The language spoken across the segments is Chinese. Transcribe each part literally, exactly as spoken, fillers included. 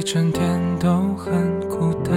整天都很孤单，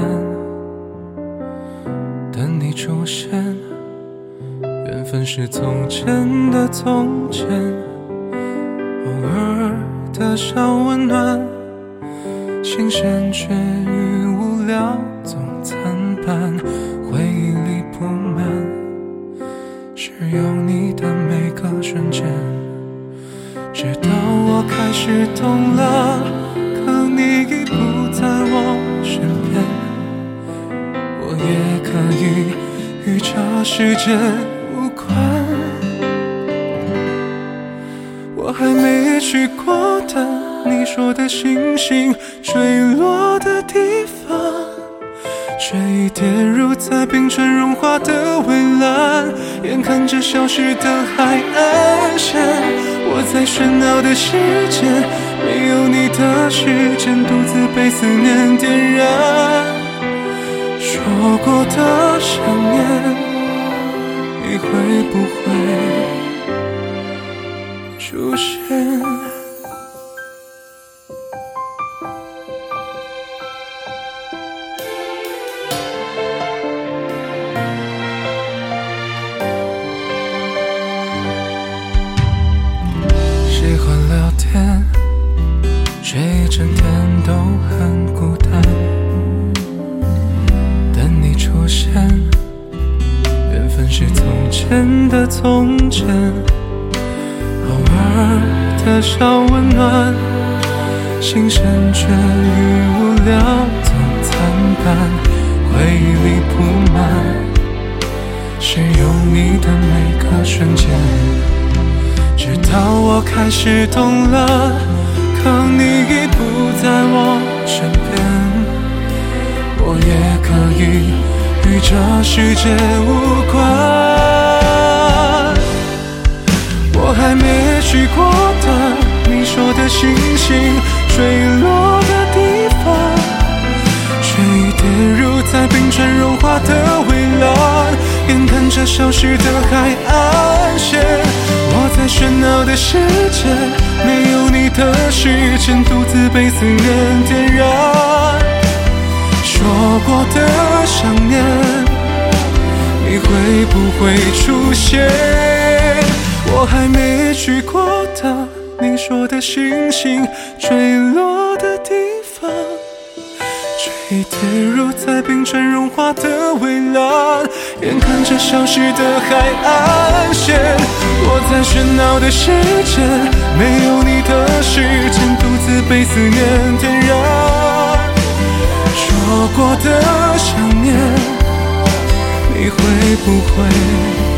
等你出现，缘分是从前的从前，偶尔的小温暖，新鲜却与无聊总参半，回忆里铺满是有你的每个瞬间，直到我开始懂了，可你已不在我身边，我也可以与这世界无关。我还没去过的你说的星星坠落的地方，却已跌入在冰川融化的蔚蓝，眼看着消失的海岸线，我在喧闹的世界，没有你的时间，独自被思念点燃。说过的想念，你会不会出现？喜欢聊天，却一整天都很孤单，等你出现，缘分是从前的从前，偶尔的小温暖，新鲜却与无聊总参半，回忆里铺满是有你的每个瞬间，直到我开始懂了，可你已不在我身边，我也可以与这世界无关。我还没去过的你说的星星坠落的地方，却已跌入在冰川融化的蔚蓝，眼看着消失的海岸线，我在喧闹的世界，没有你的时间，独自被思念点燃。说过的想念，你会不会出现？我还没去过的你说的星星坠落的地方，却已跌入在冰川融化的蔚蓝，眼看着消失的海岸线，我在喧闹的世界，没有你的时间，独自被思念点燃。说过的想念，你会不会